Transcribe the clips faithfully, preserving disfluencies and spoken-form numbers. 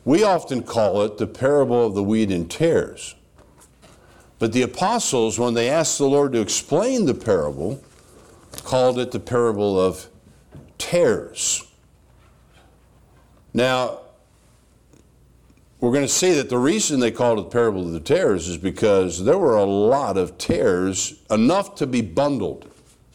We often call it the parable of the wheat and tares. But the apostles, when they asked the Lord to explain the parable, called it the parable of tares. Now, we're going to see that the reason they called it the parable of the tares is because there were a lot of tares, enough to be bundled.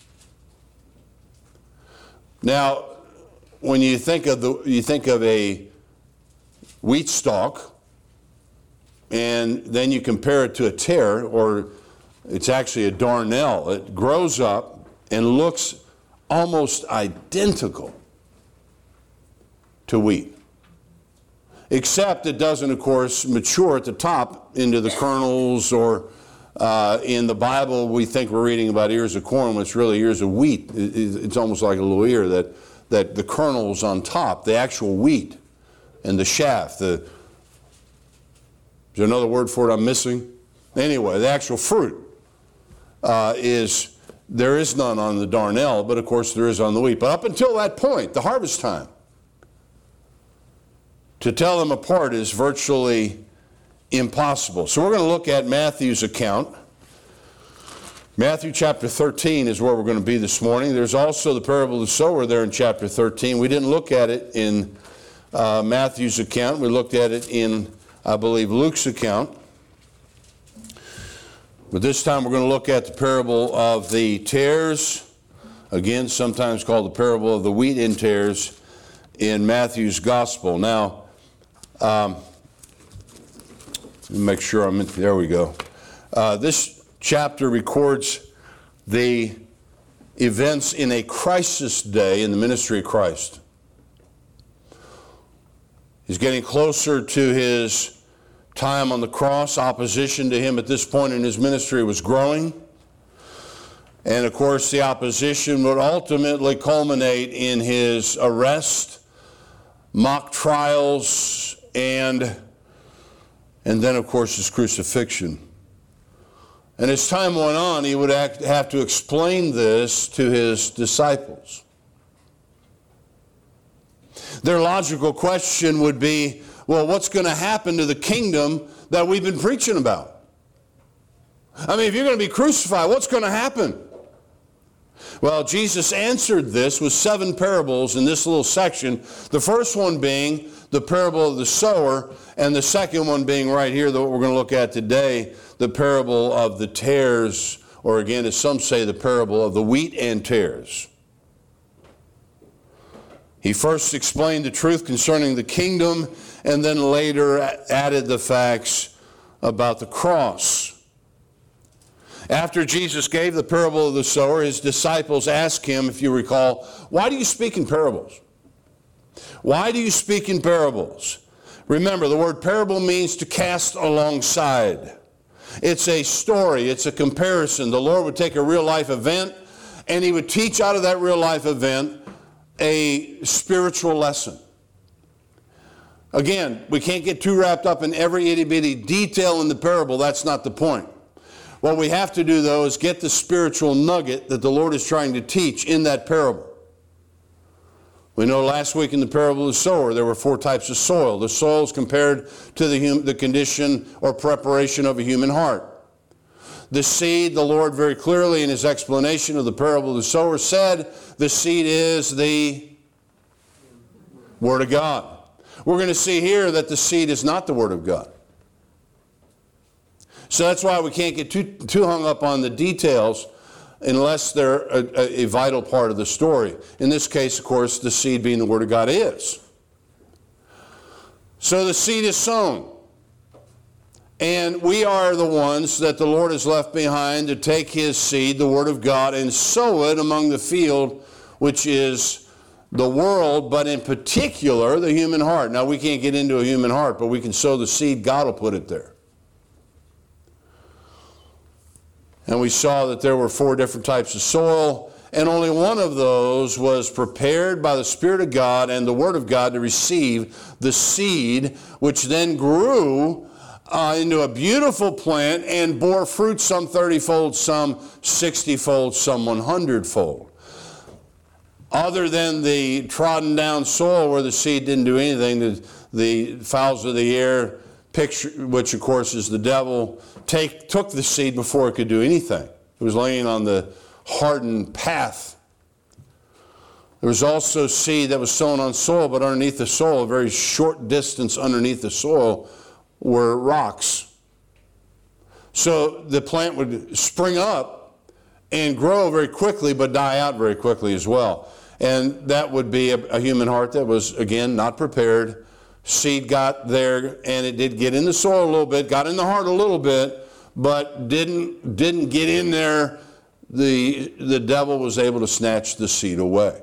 Now, when you think of the you think of a wheat stalk, and then you compare it to a tare, or it's actually a darnel. It grows up and looks almost identical to wheat. Except it doesn't, of course, mature at the top into the kernels, or uh, in the Bible we think we're reading about ears of corn, when it's really ears of wheat. It's almost like a little ear, that, that the kernels on top, the actual wheat, and the shaft, the, is there another word for it I'm missing? Anyway, the actual fruit uh, is, there is none on the darnel, but of course there is on the wheat. But up until that point, the harvest time, to tell them apart is virtually impossible. So we're going to look at Matthew's account. Matthew chapter thirteen is where we're going to be this morning. There's also the parable of the sower there in chapter thirteen. We didn't look at it in uh, Matthew's account. We looked at it in, I believe, Luke's account. But this time we're going to look at the parable of the tares, again, sometimes called the parable of the wheat and tares, in Matthew's gospel. Now, um, let me make sure I'm in, there we go. Uh, this chapter records the events in a crisis day in the ministry of Christ. He's getting closer to his time on the cross. Opposition to him at this point in his ministry was growing. And of course, the opposition would ultimately culminate in his arrest, mock trials, and, and then, of course, his crucifixion. And as time went on, he would act, have to explain this to his disciples. Their logical question would be, well, what's going to happen to the kingdom that we've been preaching about? I mean, if you're going to be crucified, what's going to happen? Well, Jesus answered this with seven parables in this little section. The first one being the parable of the sower, and the second one being right here, that we're going to look at today, the parable of the tares, or again, as some say, the parable of the wheat and tares. He first explained the truth concerning the kingdom, and then later added the facts about the cross. After Jesus gave the parable of the sower, his disciples asked him, if you recall, why do you speak in parables? Why do you speak in parables? Remember, the word parable means to cast alongside. It's a story, it's a comparison. The Lord would take a real life event, and he would teach out of that real life event a spiritual lesson. Again, we can't get too wrapped up in every itty-bitty detail in the parable. That's not the point. What we have to do, though, is get the spiritual nugget that the Lord is trying to teach in that parable. We know last week in the parable of the sower, there were four types of soil. The soil is compared to the, hum- the condition or preparation of a human heart. The seed, the Lord very clearly in his explanation of the parable of the sower said, the seed is the Word of God. We're going to see here that the seed is not the Word of God. So that's why we can't get too, too hung up on the details unless they're a, a vital part of the story. In this case, of course, the seed being the Word of God is. So the seed is sown. And we are the ones that the Lord has left behind to take his seed, the Word of God, and sow it among the field, which is the world, but in particular, the human heart. Now, we can't get into a human heart, but we can sow the seed. God will put it there. And we saw that there were four different types of soil, and only one of those was prepared by the Spirit of God and the Word of God to receive the seed, which then grew uh, into a beautiful plant and bore fruit, some thirty-fold, some sixty-fold, some one hundred-fold. Other than the trodden down soil where the seed didn't do anything, the, the fowls of the air, picture, which of course is the devil, take, took the seed before it could do anything. It was laying on the hardened path. There was also seed that was sown on soil, but underneath the soil, a very short distance underneath the soil, were rocks. So the plant would spring up and grow very quickly, but die out very quickly as well. And that would be a, a human heart that was, again, not prepared. Seed got there, and it did get in the soil a little bit, got in the heart a little bit, but didn't didn't get in there. The, the devil was able to snatch the seed away.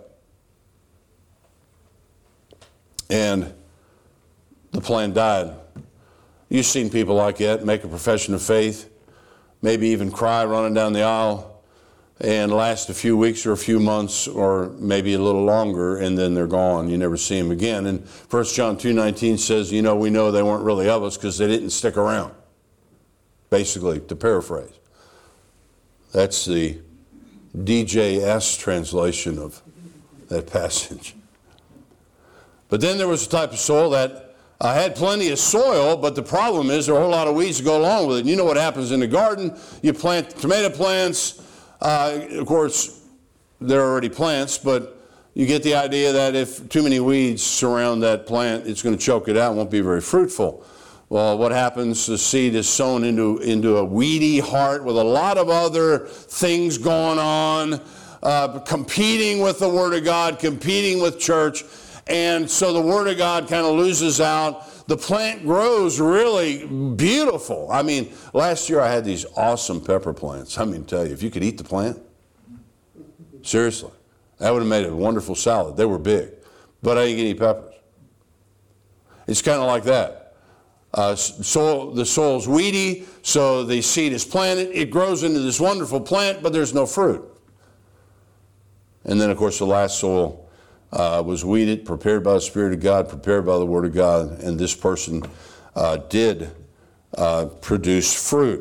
And the plant died. You've seen people like that make a profession of faith, maybe even cry running down the aisle, and last a few weeks or a few months or maybe a little longer, and then they're gone. You never see them again. And First John two nineteen says, you know, we know they weren't really of us because they didn't stick around. Basically, to paraphrase. That's the D J S translation of that passage. But then there was a type of soil that uh, had plenty of soil, but the problem is there are a whole lot of weeds to go along with it. And you know what happens in the garden. You plant tomato plants. Uh, of course, they're already plants, but you get the idea that if too many weeds surround that plant, it's going to choke it out and won't be very fruitful. Well, what happens? The seed is sown into, into a weedy heart with a lot of other things going on, uh, competing with the Word of God, competing with church. And so the Word of God kind of loses out. The plant grows really beautiful. I mean, last year I had these awesome pepper plants. I mean, tell you, if you could eat the plant, seriously, that would have made a wonderful salad. They were big, but I didn't get any peppers. It's kind of like that. Uh, soil, the soil's weedy, so the seed is planted. It grows into this wonderful plant, but there's no fruit. And then, of course, the last soil Uh, was weeded, prepared by the Spirit of God, prepared by the Word of God, and this person uh, did uh, produce fruit.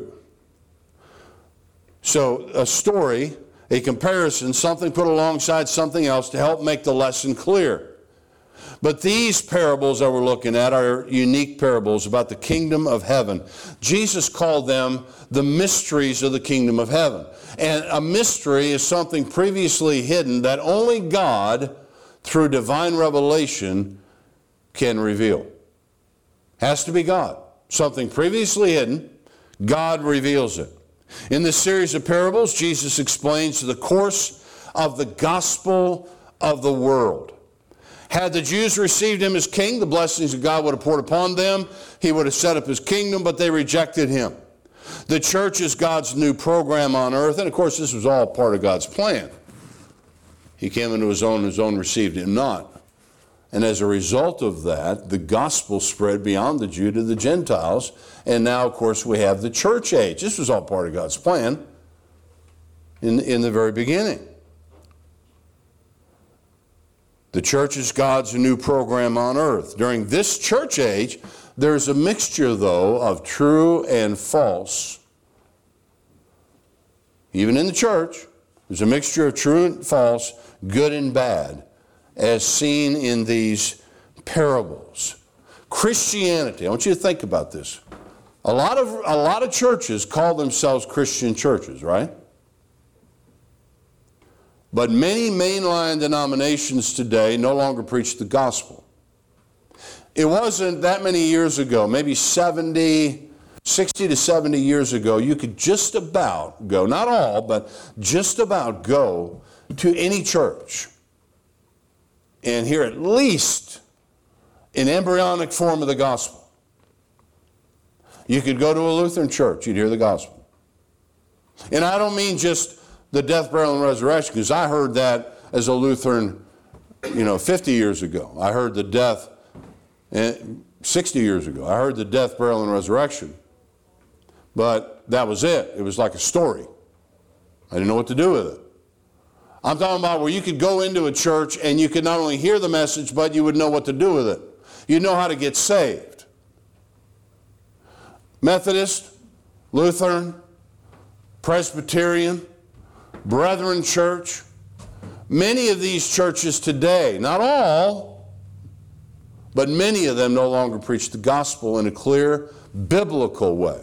So a story, a comparison, something put alongside something else to help make the lesson clear. But these parables that we're looking at are unique parables about the kingdom of heaven. Jesus called them the mysteries of the kingdom of heaven. And a mystery is something previously hidden that only God, through divine revelation, can reveal. Has to be God. Something previously hidden, God reveals it. In this series of parables, Jesus explains the course of the gospel of the world. Had the Jews received him as king, the blessings of God would have poured upon them. He would have set up his kingdom, but they rejected him. The church is God's new program on earth, and of course this was all part of God's plan. He came into his own, and his own received him not. And as a result of that, the gospel spread beyond the Jew to the Gentiles. And now, of course, we have the church age. This was all part of God's plan in, in the very beginning. The church is God's new program on earth. During this church age, there's a mixture, though, of true and false. Even in the church, there's a mixture of true and false, good and bad, as seen in these parables. Christianity, I want you to think about this. A lot of, a lot of churches call themselves Christian churches, right? But many mainline denominations today no longer preach the gospel. It wasn't that many years ago, maybe seventy, sixty to seventy years ago, you could just about go, not all, but just about go to any church and hear at least an embryonic form of the gospel. You could go to a Lutheran church, you'd hear the gospel. And I don't mean just the death, burial, and resurrection, because I heard that as a Lutheran, you know, fifty years ago. I heard the death, sixty years ago. I heard the death, burial, and resurrection. But that was it. It was like a story. I didn't know what to do with it. I'm talking about where you could go into a church and you could not only hear the message, but you would know what to do with it. You'd know how to get saved. Methodist, Lutheran, Presbyterian, Brethren Church, many of these churches today, not all, But many of them no longer preach the gospel in a clear, biblical way.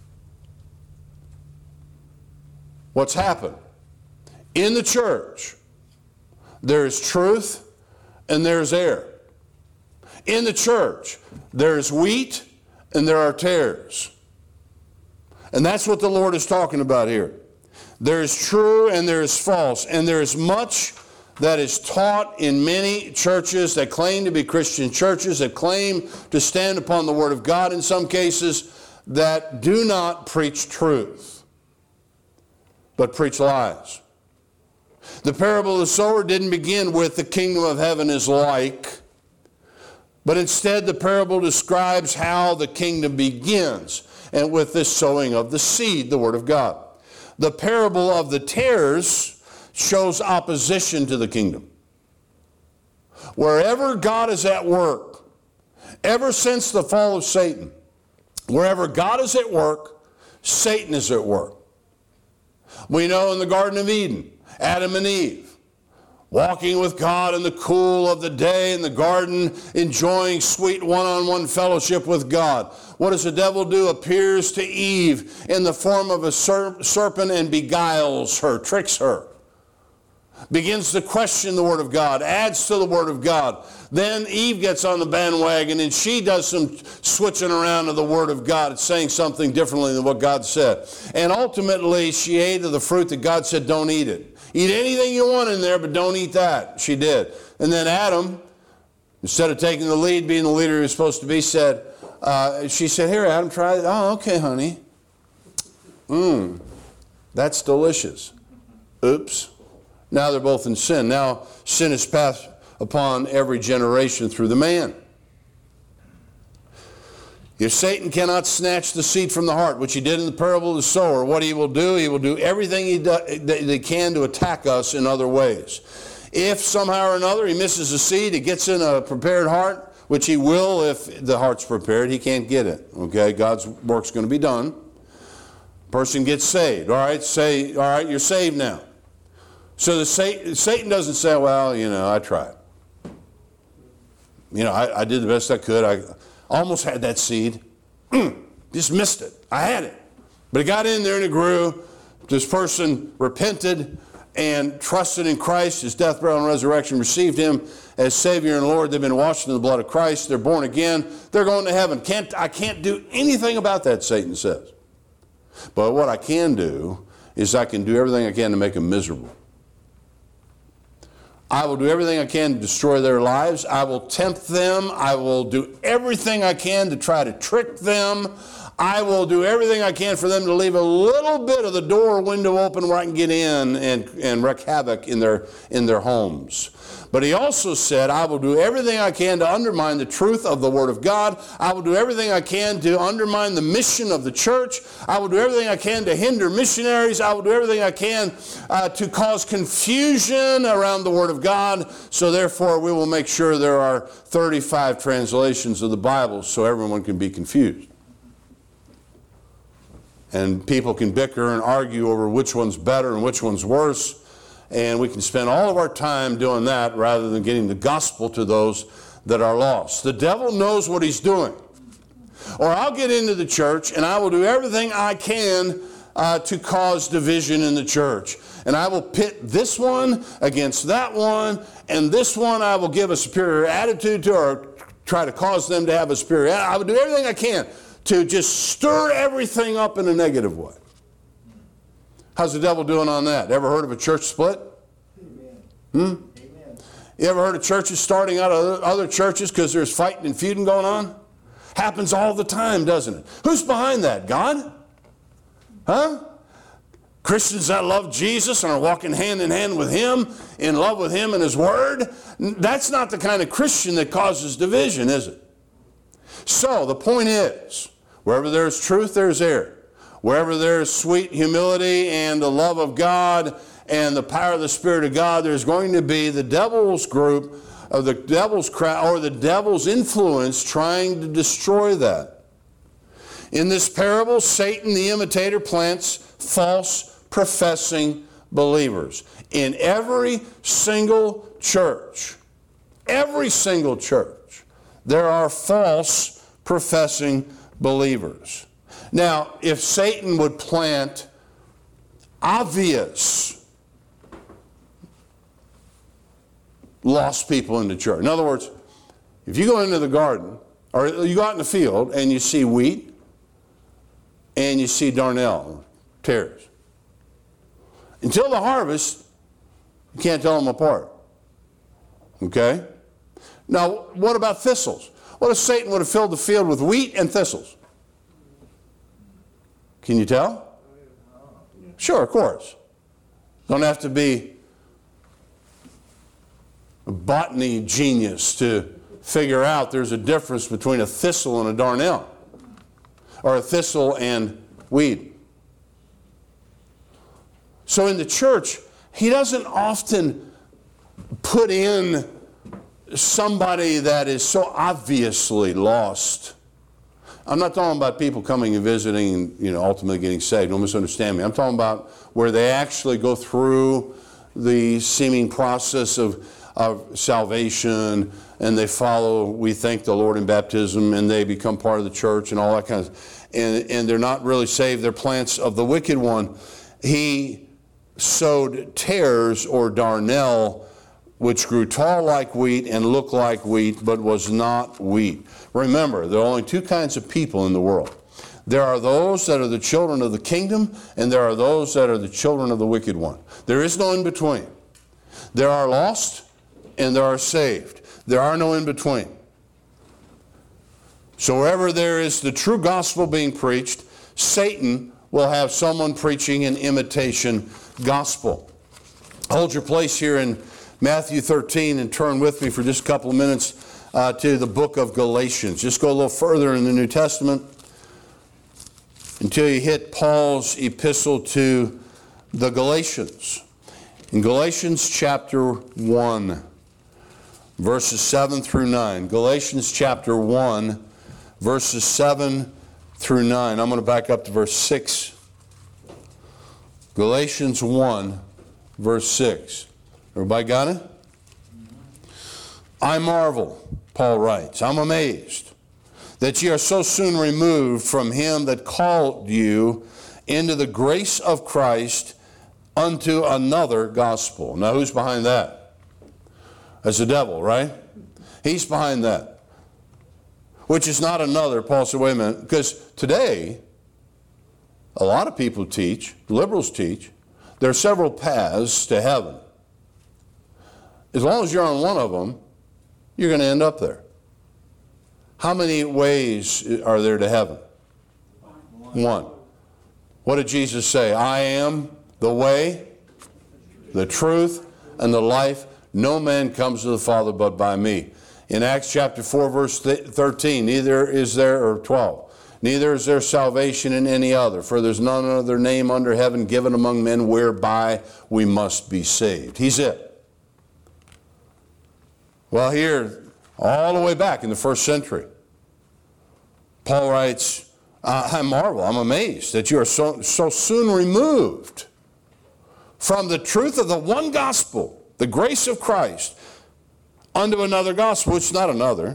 What's happened? In the church, there is truth and there's error. In the church, there's wheat and there are tares. And that's what the Lord is talking about here. There is true and there is false. And there is much that is taught in many churches that claim to be Christian churches, that claim to stand upon the Word of God in some cases, that do not preach truth, but preach lies. The parable of the sower didn't begin with the kingdom of heaven is like, but instead the parable describes how the kingdom begins, and with this sowing of the seed, the Word of God. The parable of the tares shows opposition to the kingdom. Wherever God is at work, ever since the fall of Satan, wherever God is at work, Satan is at work. We know in the Garden of Eden, Adam and Eve, walking with God in the cool of the day in the garden, enjoying sweet one-on-one fellowship with God. What does the devil do? Appears to Eve in the form of a serp- serpent and beguiles her, tricks her. Begins to question the Word of God, adds to the Word of God. Then Eve gets on the bandwagon and she does some switching around to the Word of God. It's saying something differently than what God said. And ultimately she ate of the fruit that God said don't eat it. Eat anything you want in there, but don't eat that. She did. And then Adam, instead of taking the lead, being the leader he was supposed to be, said, uh, she said, here, Adam, try it. Oh, okay, honey. Mmm, that's delicious. Oops. Now they're both in sin. Now sin is passed upon every generation through the man. If Satan cannot snatch the seed from the heart, which he did in the parable of the sower, what he will do, he will do everything he, do, that he can to attack us in other ways. If somehow or another he misses the seed, it gets in a prepared heart, which he will if the heart's prepared. He can't get it. Okay, God's work's going to be done. Person gets saved. All right, say, all right, you're saved now. So the Satan, Satan doesn't say, well, you know, I tried. You know, I, I did the best I could. I almost had that seed. Just missed it. I had it. But it got in there and it grew. This person repented and trusted in Christ, his death, burial, and resurrection, received him as Savior and Lord. They've been washed in the blood of Christ. They're born again. They're going to heaven. Can't, I can't do anything about that, Satan says. But what I can do is I can do everything I can to make them miserable. I will do everything I can to destroy their lives. I will tempt them. I will do everything I can to try to trick them. I will do everything I can for them to leave a little bit of the door or window open where I can get in and, and wreak havoc in their, in their homes. But he also said, I will do everything I can to undermine the truth of the Word of God. I will do everything I can to undermine the mission of the church. I will do everything I can to hinder missionaries. I will do everything I can uh, to cause confusion around the Word of God. So therefore, we will make sure there are thirty-five translations of the Bible so everyone can be confused. And people can bicker and argue over which one's better and which one's worse. And we can spend all of our time doing that rather than getting the gospel to those that are lost. The devil knows what he's doing. Or I'll get into the church and I will do everything I can uh, to cause division in the church. And I will pit this one against that one, and this one I will give a superior attitude to or try to cause them to have a superior attitude. I will do everything I can to just stir everything up in a negative way. How's the devil doing on that? Ever heard of a church split? Amen. Hmm? Amen. You ever heard of churches starting out of other churches because there's fighting and feuding going on? Happens all the time, doesn't it? Who's behind that? God? Huh? Christians that love Jesus and are walking hand in hand with Him, in love with Him and His Word. That's not the kind of Christian that causes division, is it? So the point is, wherever there's truth, there's error. Wherever there's sweet humility and the love of God and the power of the Spirit of God, there's going to be the devil's group, or the devil's crowd, or the devil's influence trying to destroy that. In this parable, Satan, the imitator, plants false professing believers. In every single church, every single church, There are false professing believers. Now, if Satan would plant obvious lost people in the church. In other words, if you go into the garden, or you go out in the field and you see wheat and you see darnel, tares. Until the harvest, you can't tell them apart. Okay? Now, what about thistles? What if Satan would have filled the field with wheat and thistles? Can you tell? Sure, of course. Don't have to be a botany genius to figure out there's a difference between a thistle and a darnel, or a thistle and weed. So in the church, he doesn't often put in somebody that is so obviously lost. I'm not talking about people coming and visiting and, you know, ultimately getting saved. Don't misunderstand me. I'm talking about where they actually go through the seeming process of, of salvation, and they follow, we thank the Lord in baptism, and they become part of the church and all that kind of, and, and they're not really saved. They're plants of the wicked one. He sowed tares or darnel, which grew tall like wheat and looked like wheat, but was not wheat. Remember, there are only two kinds of people in the world. There are those that are the children of the kingdom, and there are those that are the children of the wicked one. There is no in between. There are lost, and there are saved. There are no in between. So wherever there is the true gospel being preached, Satan will have someone preaching an imitation gospel. Hold your place here in Matthew thirteen and turn with me for just a couple of minutes uh, to the book of Galatians. Just go a little further in the New Testament until you hit Paul's epistle to the Galatians. In Galatians chapter one, verses seven through nine. Galatians chapter one, verses seven through nine. I'm going to back up to verse six. Galatians one, verse six. Everybody got it? I marvel, Paul writes, I'm amazed that ye are so soon removed from him that called you into the grace of Christ unto another gospel. Now who's behind that? That's the devil, right? He's behind that. Which is not another. Paul said, wait a minute, because today, a lot of people teach, liberals teach, there are several paths to heaven. As long as you're on one of them, you're going to end up there. How many ways are there to heaven? One. What did Jesus say? I am the way, the truth, and the life. No man comes to the Father but by me. In Acts chapter four, verse thirteen, neither is there, or twelve, neither is there salvation in any other, for there's none other name under heaven given among men whereby we must be saved. He's it. Well, here, all the way back in the first century, Paul writes, I marvel, I'm amazed that you are so, so soon removed from the truth of the one gospel, the grace of Christ, unto another gospel, which is not another,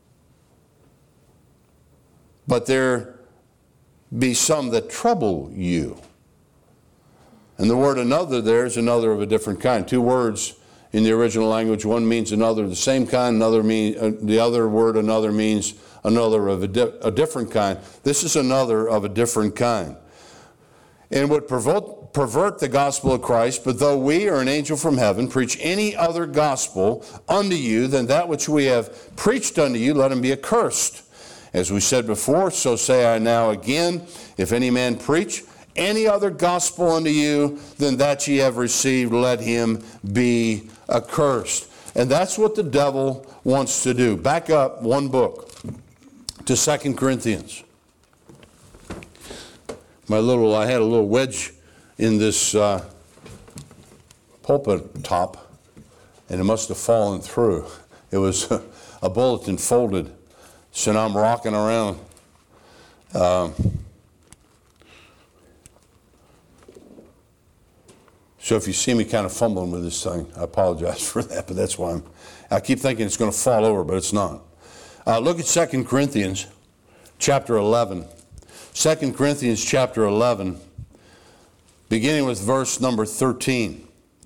but there be some that trouble you. And the word another there is another of a different kind. Two words in the original language. One means another of the same kind, another mean, uh, the other word another means another of a, di- a different kind. This is another of a different kind. And would pervert, pervert the gospel of Christ, but though we or an angel from heaven preach any other gospel unto you than that which we have preached unto you, let him be accursed. As we said before, so say I now again, if any man preach any other gospel unto you than that ye have received, let him be accursed. And that's what the devil wants to do. Back up one book to Second Corinthians. My little, I had a little wedge in this uh, pulpit top, and it must have fallen through. It was a, a bulletin folded, so now I'm rocking around. Um, So if you see me kind of fumbling with this thing, I apologize for that, but that's why I'm, I keep thinking it's going to fall over, but it's not. Uh, look at Second Corinthians chapter eleven. Second Corinthians chapter eleven, beginning with verse number thirteen.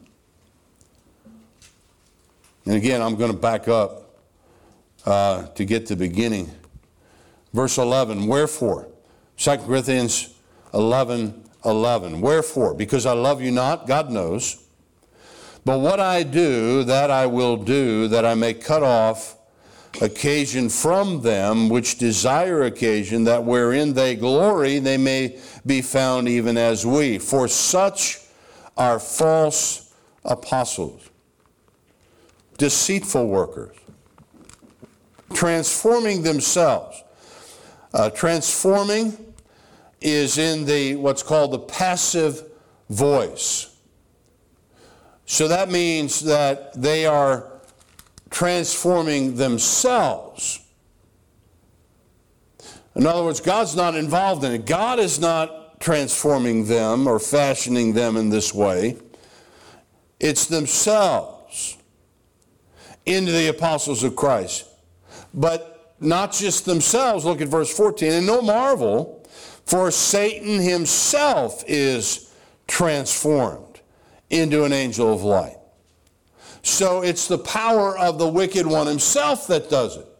And again, I'm going to back up uh, to get to the beginning. Verse eleven, wherefore, Second Corinthians eleven, eleven. Wherefore, because I love you not, God knows, but what I do, that I will do, that I may cut off occasion from them which desire occasion, that wherein they glory, they may be found even as we. For such are false apostles, deceitful workers, transforming themselves. Uh, transforming is in the what's called the passive voice. So that means that they are transforming themselves. In other words, God's not involved in it. God is not transforming them or fashioning them in this way. It's themselves into the apostles of Christ. But not just themselves. Look at verse fourteen. And no marvel, for Satan himself is transformed into an angel of light. So it's the power of the wicked one himself that does it.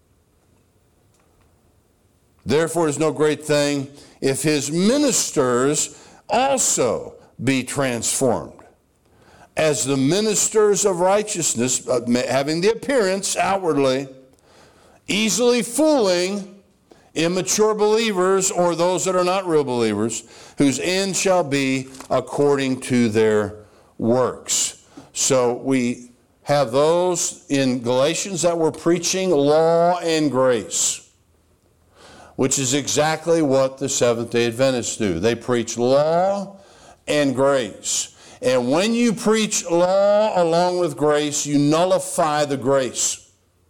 Therefore, it's no great thing if his ministers also be transformed, as the ministers of righteousness, uh, having the appearance outwardly, easily fooling immature believers or those that are not real believers, whose end shall be according to their works. So we have those in Galatians that were preaching law and grace, which is exactly what the Seventh-day Adventists do. They preach law and grace. And when you preach law along with grace, you nullify the grace.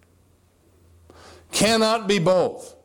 Cannot be both.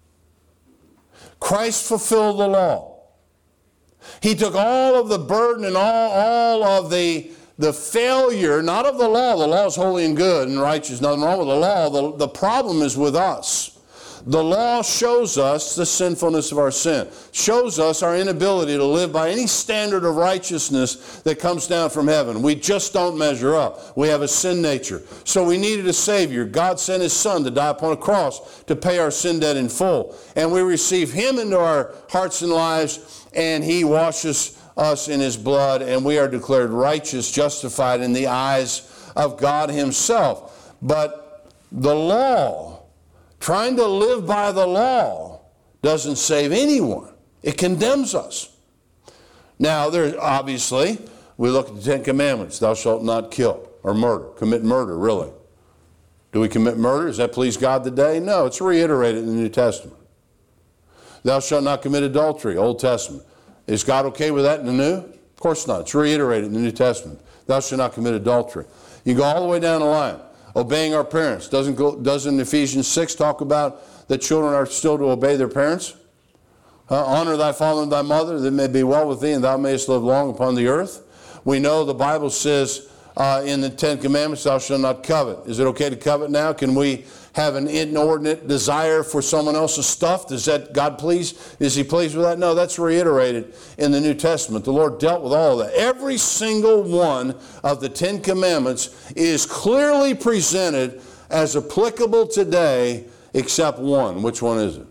Christ fulfilled the law. He took all of the burden and all, all of the The failure, not of the law. The law is holy and good and righteous. Nothing wrong with the law. The, the problem is with us. The law shows us the sinfulness of our sin. Shows us our inability to live by any standard of righteousness that comes down from heaven. We just don't measure up. We have a sin nature. So we needed a Savior. God sent His Son to die upon a cross to pay our sin debt in full. And we receive Him into our hearts and lives, and He washes us in His blood, and we are declared righteous, justified in the eyes of God Himself. But the law, trying to live by the law, doesn't save anyone. It condemns us. Now, there obviously, we look at the Ten Commandments. Thou shalt not kill or murder. Commit murder, really. Do we commit murder? Does that please God today? No, it's reiterated in the New Testament. Thou shalt not commit adultery, Old Testament. Is God okay with that in the New? Of course not. It's reiterated in the New Testament. Thou shalt not commit adultery. You go all the way down the line. Obeying our parents. Doesn't, go, doesn't Ephesians six talk about that children are still to obey their parents? Uh, honor thy father and thy mother, that it may be well with thee, and thou mayest live long upon the earth. We know the Bible says uh, in the Ten Commandments, thou shalt not covet. Is it okay to covet now? Can we have an inordinate desire for someone else's stuff? Does that God please? Is He pleased with that? No, that's reiterated in the New Testament. The Lord dealt with all of that. Every single one of the Ten Commandments is clearly presented as applicable today, except one. Which one is it?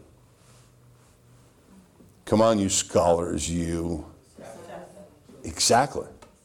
Come on, you scholars, you. Exactly.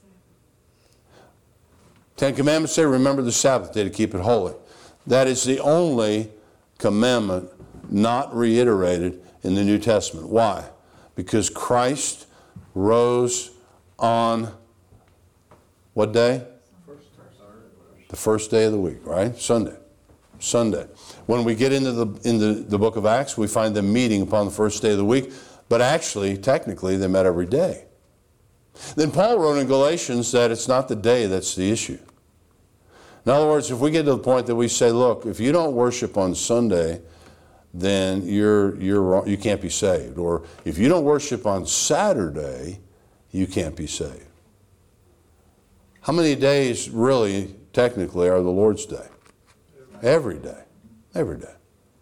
Ten Commandments say, remember the Sabbath day to keep it holy. That is the only commandment not reiterated in the New Testament. Why? Because Christ rose on what day? The first day of the week, right? Sunday. Sunday. When we get into the into the book of Acts, we find them meeting upon the first day of the week, but actually, technically, they met every day. Then Paul wrote in Galatians that it's not the day that's the issue. In other words, if we get to the point that we say, look, if you don't worship on Sunday, then you're you're wrong, you can't be saved. Or if you don't worship on Saturday, you can't be saved. How many days really, technically, are the Lord's day? Every day. Every day.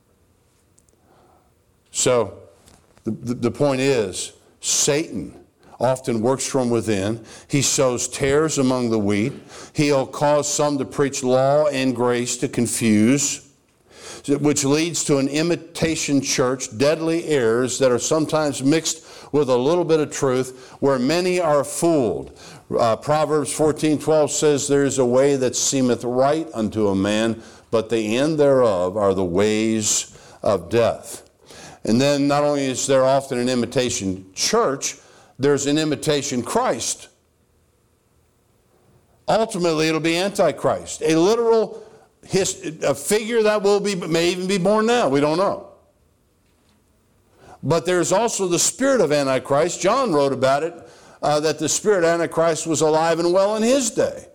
So the, the, the point is, Satan often works from within. He sows tares among the wheat. He'll cause some to preach law and grace to confuse, which leads to an imitation church, deadly errors that are sometimes mixed with a little bit of truth, where many are fooled. Uh, Proverbs fourteen twelve says, there is a way that seemeth right unto a man, but the end thereof are the ways of death. And then not only is there often an imitation church, there's an imitation Christ. Ultimately, it'll be Antichrist, a literal his, a figure that will be, may even be born now. We don't know. But there's also the spirit of Antichrist. John wrote about it, uh, that the spirit of Antichrist was alive and well in his day.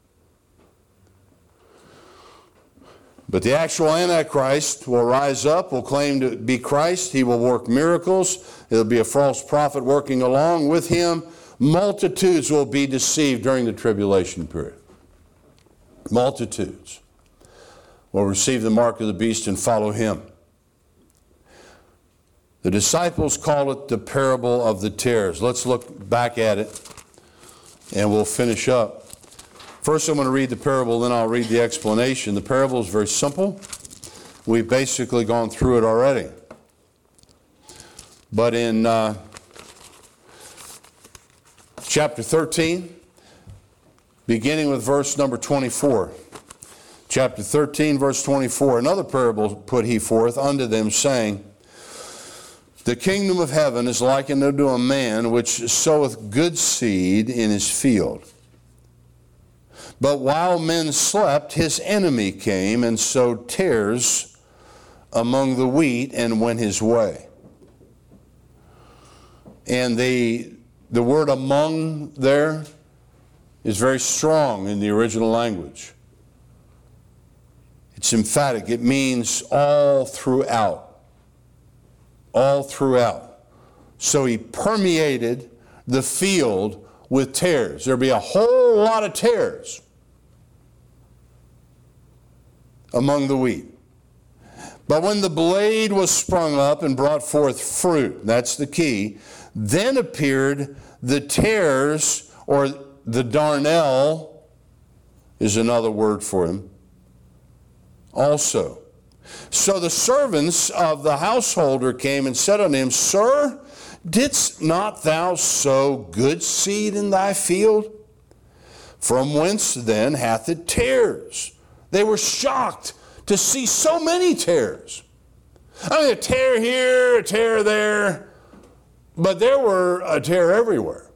But the actual Antichrist will rise up, will claim to be Christ. He will work miracles. There'll be a false prophet working along with him. Multitudes will be deceived during the tribulation period. Multitudes will receive the mark of the beast and follow him. The disciples call it the parable of the tares. Let's look back at it and we'll finish up. First I'm going to read the parable, then I'll read the explanation. The parable is very simple. We've basically gone through it already. But in uh, chapter thirteen, beginning with verse number twenty-four. Chapter thirteen, verse twenty-four. Another parable put he forth unto them, saying, the kingdom of heaven is likened unto a man which soweth good seed in his field. But while men slept, his enemy came and sowed tares among the wheat and went his way. And the, the word among there is very strong in the original language. It's emphatic. It means all throughout. All throughout. So he permeated the field with tares. There'd be a whole lot of tares among the wheat. But when the blade was sprung up and brought forth fruit, that's the key, then appeared the tares, or the darnel is another word for him, also. So the servants of the householder came and said unto him, Sir, didst not thou sow good seed in thy field? From whence then hath it tares? They were shocked to see so many tares. I mean, a tear here, a tear there, but there were a tear everywhere.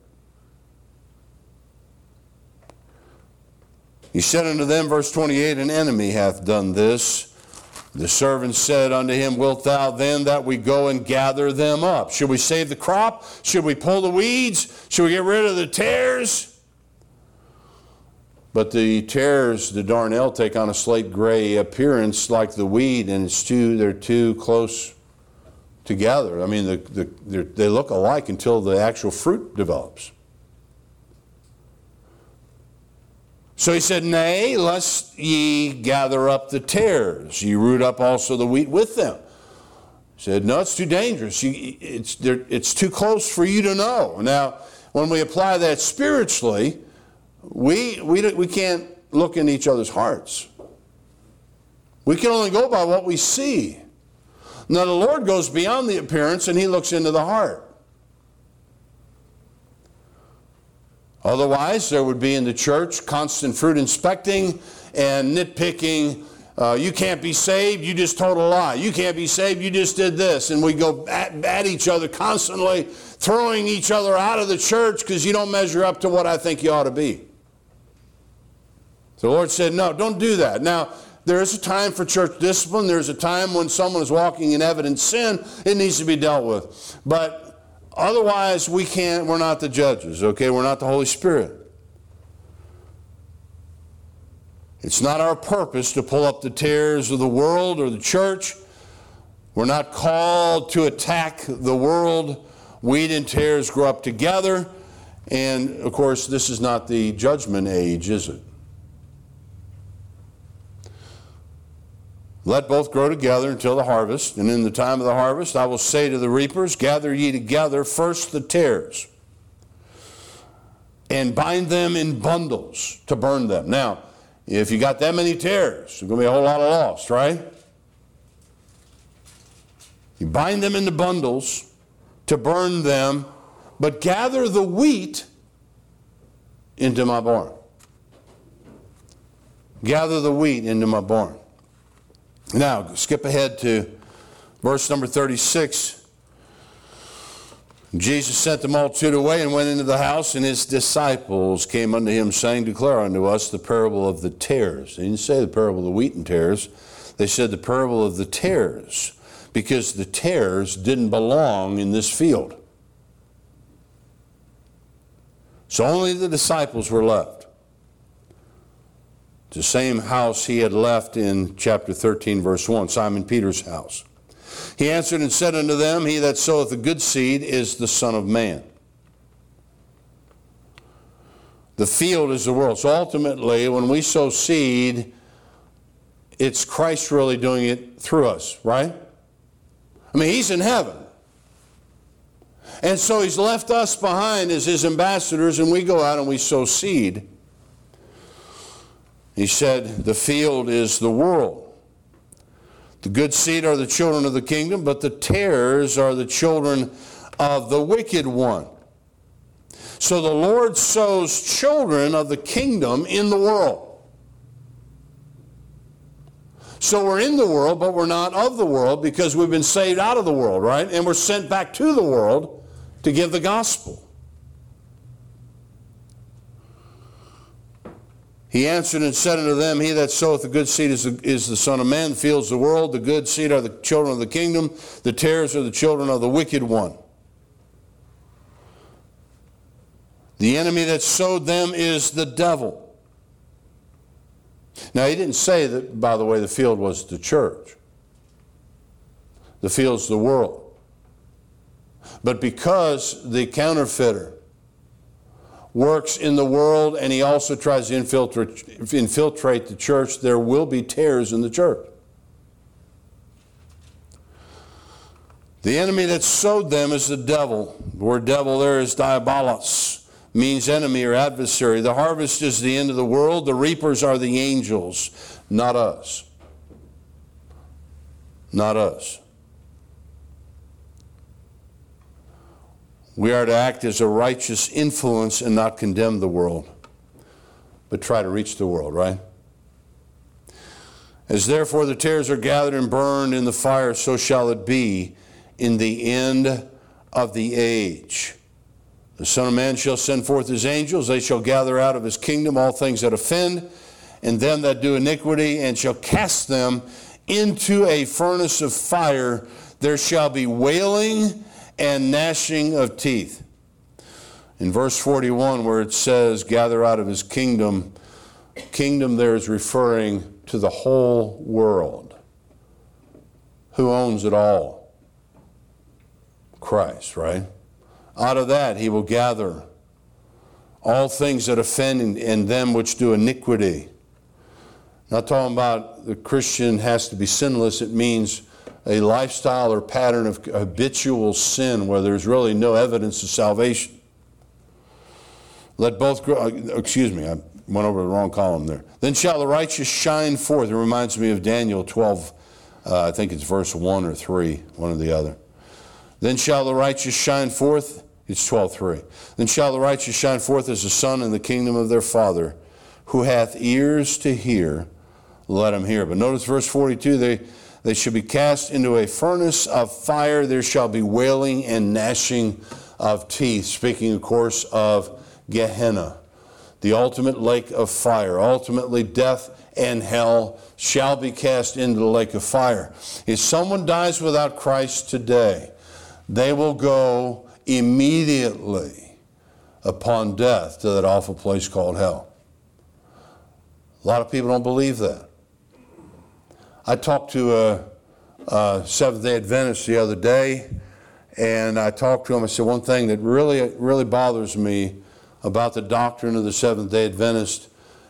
He said unto them, verse twenty-eight, an enemy hath done this. The servant said unto him, wilt thou then that we go and gather them up? Should we save the crop? Should we pull the weeds? Should we get rid of the tares? But the tares, the darnel, take on a slate gray appearance like the weed, and it's too, they're too close together. I mean, the, the, they look alike until the actual fruit develops. So he said, nay, lest ye gather up the tares, ye root up also the wheat with them. He said, no, it's too dangerous. You, it's, it's too close for you to know. Now, when we apply that spiritually, we, we, we can't look in each other's hearts. We can only go by what we see. Now, the Lord goes beyond the appearance and he looks into the heart. Otherwise, there would be in the church constant fruit inspecting and nitpicking. Uh, you can't be saved, you just told a lie. You can't be saved, you just did this. And we go at, at each other constantly, throwing each other out of the church because you don't measure up to what I think you ought to be. So the Lord said, no, don't do that. Now, there is a time for church discipline. There's a time when someone is walking in evident sin. It needs to be dealt with. But otherwise, we can't, we're not the judges, okay? We're not the Holy Spirit. It's not our purpose to pull up the tares of the world or the church. We're not called to attack the world. Wheat and tares grow up together. And, of course, this is not the judgment age, is it? Let both grow together until the harvest. And in the time of the harvest I will say to the reapers, gather ye together first the tares, and bind them in bundles to burn them. Now, if you got that many tares, there's going to be a whole lot of loss, right? You bind them into bundles to burn them, but gather the wheat into my barn. Gather the wheat into my barn. Now, skip ahead to verse number thirty-six. Jesus sent the multitude away and went into the house, and his disciples came unto him, saying, declare unto us the parable of the tares. They didn't say the parable of the wheat and tares. They said the parable of the tares, because the tares didn't belong in this field. So only the disciples were left. The same house he had left in chapter thirteen, verse one, Simon Peter's house. He answered and said unto them, he that soweth the good seed is the Son of Man. The field is the world. So ultimately, when we sow seed, it's Christ really doing it through us, right? I mean, he's in heaven. And so he's left us behind as his ambassadors, and we go out and we sow seed. He said, the field is the world. The good seed are the children of the kingdom, but the tares are the children of the wicked one. So the Lord sows children of the kingdom in the world. So we're in the world, but we're not of the world because we've been saved out of the world, right? And we're sent back to the world to give the gospel. He answered and said unto them, he that soweth the good seed is the, is the Son of Man, the field is the world, the good seed are the children of the kingdom, the tares are the children of the wicked one. The enemy that sowed them is the devil. Now he didn't say that, by the way, the field was the church. The field's the world. But because the counterfeiter works in the world, and he also tries to infiltrate, infiltrate the church, there will be tares in the church. The enemy that sowed them is the devil. The word devil there is diabolos, means enemy or adversary. The harvest is the end of the world. The reapers are the angels, not us. Not us. We are to act as a righteous influence and not condemn the world, but try to reach the world, right? As therefore the tares are gathered and burned in the fire, so shall it be in the end of the age. The Son of Man shall send forth his angels, they shall gather out of his kingdom all things that offend, and them that do iniquity, and shall cast them into a furnace of fire. There shall be wailing and gnashing of teeth. In verse forty-one, where it says, gather out of his kingdom, kingdom there is referring to the whole world. Who owns it all? Christ, right? Out of that he will gather all things that offend and, and them which do iniquity. Not talking about the Christian has to be sinless. It means a lifestyle or pattern of habitual sin where there's really no evidence of salvation. Let both grow, excuse me, I went over the wrong column there. Then shall the righteous shine forth. It reminds me of Daniel twelve, uh, I think it's verse one or three, one or the other. Then shall the righteous shine forth, it's twelve three. Then shall the righteous shine forth as the sun in the kingdom of their Father. Who hath ears to hear, let him hear. But notice verse forty-two, they They shall be cast into a furnace of fire. There shall be wailing and gnashing of teeth. Speaking, of course, of Gehenna, the ultimate lake of fire. Ultimately, death and hell shall be cast into the lake of fire. If someone dies without Christ today, they will go immediately upon death to that awful place called hell. A lot of people don't believe that. I talked to a, a Seventh-day Adventist the other day, and I talked to him. I said, one thing that really, really bothers me about the doctrine of the Seventh-day Adventist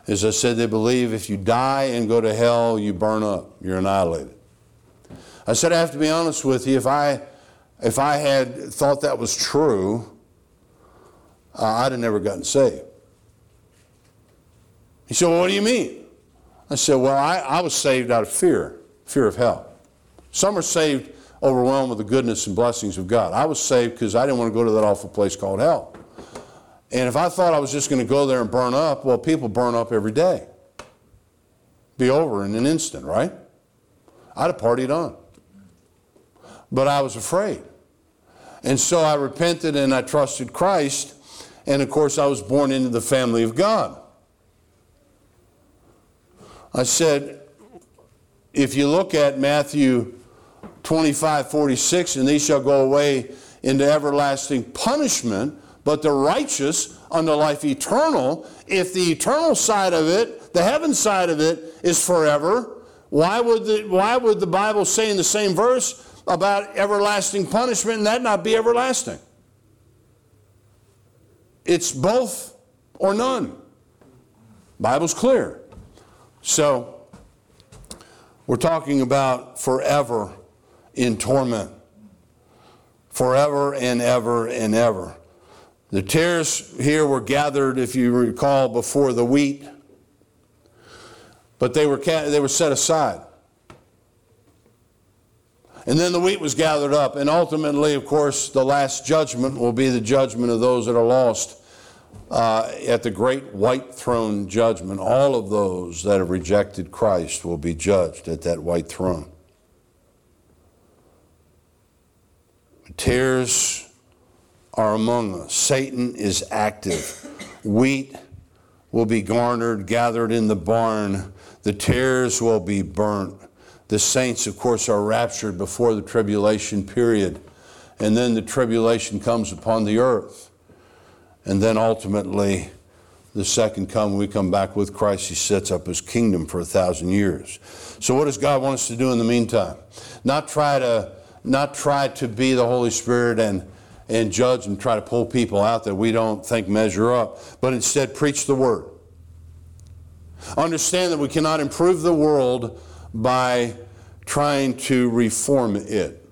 As I said, they believe if you die and go to hell, you burn up. You're annihilated. I said, I have to be honest with you. If I, if I had thought that was true, uh, I'd have never gotten saved. He said, well, what do you mean? I said, well, I, I was saved out of fear, fear of hell. Some are saved overwhelmed with the goodness and blessings of God. I was saved because I didn't want to go to that awful place called hell. And if I thought I was just going to go there and burn up, well, people burn up every day. Be over in an instant, right? I'd have partied on. But I was afraid. And so I repented and I trusted Christ. And of course, I was born into the family of God. I said, if you look at Matthew twenty-five forty-six, and these shall go away into everlasting punishment, but the righteous unto life eternal. If the eternal side of it, the heaven side of it, is forever, why would the, why would the Bible say in the same verse about everlasting punishment and that not be everlasting? It's both or none. Bible's clear. So, we're talking about forever in torment. Forever and ever and ever. The tares here were gathered, if you recall, before the wheat. But they were, they were set aside. And then the wheat was gathered up. And ultimately, of course, the last judgment will be the judgment of those that are lost uh, at the great white throne judgment. All of those that have rejected Christ will be judged at that white throne. Tares are among us. Satan is active. Wheat will be garnered, gathered in the barn. The tares will be burnt. The saints, of course, are raptured before the tribulation period. And then the tribulation comes upon the earth. And then ultimately, the second coming, we come back with Christ. He sets up his kingdom for a thousand years. So what does God want us to do in the meantime? Not try to, not try to be the Holy Spirit and and judge and try to pull people out that we don't think measure up, but instead preach the word. Understand that we cannot improve the world by trying to reform it.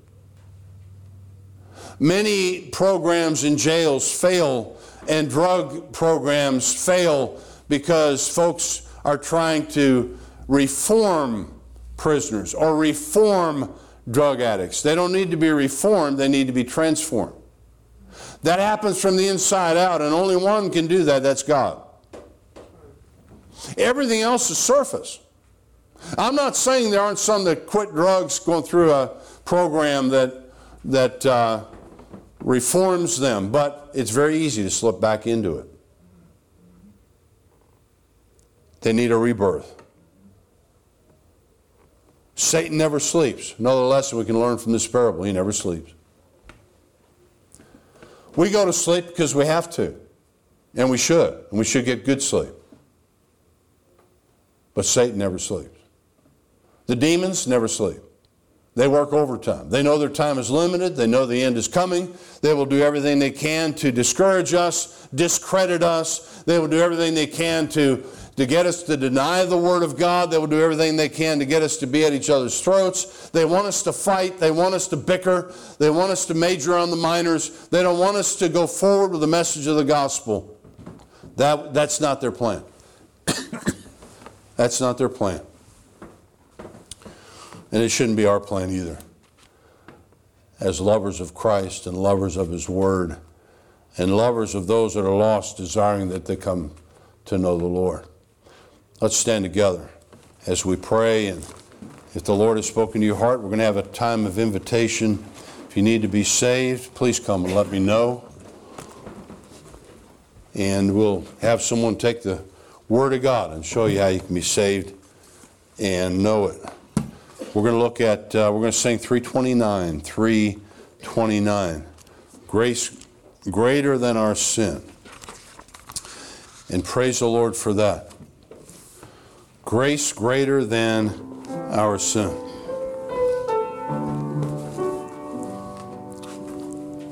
Many programs in jails fail and drug programs fail because folks are trying to reform prisoners or reform drug addicts. They don't need to be reformed, they need to be transformed. That happens from the inside out, and only one can do that, that's God. Everything else is surface. I'm not saying there aren't some that quit drugs going through a program that, that uh, reforms them, but it's very easy to slip back into it. They need a rebirth. Satan never sleeps. Another lesson we can learn from this parable, he never sleeps. We go to sleep because we have to, and we should, and we should get good sleep. But Satan never sleeps. The demons never sleep. They work overtime. They know their time is limited. They know the end is coming. They will do everything they can to discourage us, discredit us. They will do everything they can to, to get us to deny the Word of God. They will do everything they can to get us to be at each other's throats. They want us to fight. They want us to bicker. They want us to major on the minors. They don't want us to go forward with the message of the gospel. That, that's not their plan. That's not their plan. And it shouldn't be our plan either. As lovers of Christ and lovers of His Word and lovers of those that are lost, desiring that they come to know the Lord. Let's stand together as we pray, and if the Lord has spoken to your heart, we're going to have a time of invitation. If you need to be saved, please come and let me know. And we'll have someone take the Word of God and show you how you can be saved and know it. We're going to look at, uh, we're going to sing three twenty-nine, three twenty-nine. Grace greater than our sin. And praise the Lord for that. Grace greater than our sin.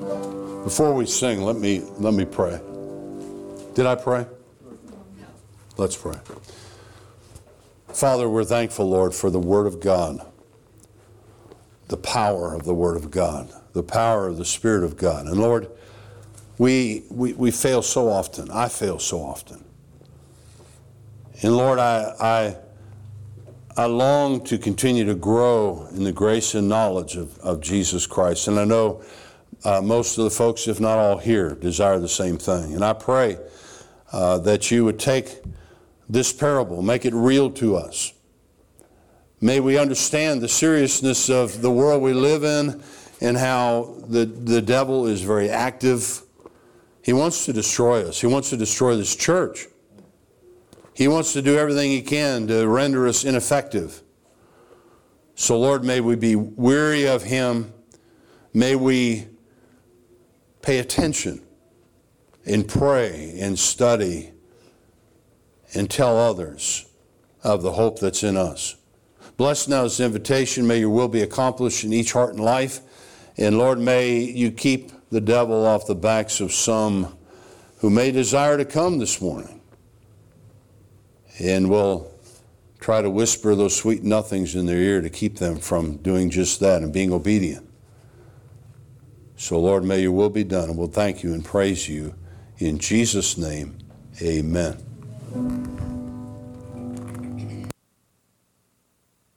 Before we sing, let me let me pray. Did I pray? Let's pray. Father, we're thankful, Lord, for the Word of God, the power of the Word of God, the power of the Spirit of God. And Lord, we, we, we fail so often. I fail so often. And Lord, I, I, I long to continue to grow in the grace and knowledge of, of Jesus Christ. And I know uh, most of the folks, if not all here, desire the same thing. And I pray uh, that you would take this parable, make it real to us. May we understand the seriousness of the world we live in and how the, the devil is very active. He wants to destroy us. He wants to destroy this church. He wants to do everything he can to render us ineffective. So Lord, may we be weary of him. May we pay attention and pray and study and tell others of the hope that's in us. Bless now this invitation. May your will be accomplished in each heart and life. And Lord, may you keep the devil off the backs of some who may desire to come this morning. And we'll try to whisper those sweet nothings in their ear to keep them from doing just that and being obedient. So Lord, may your will be done. And we'll thank you and praise you in Jesus' name. Amen.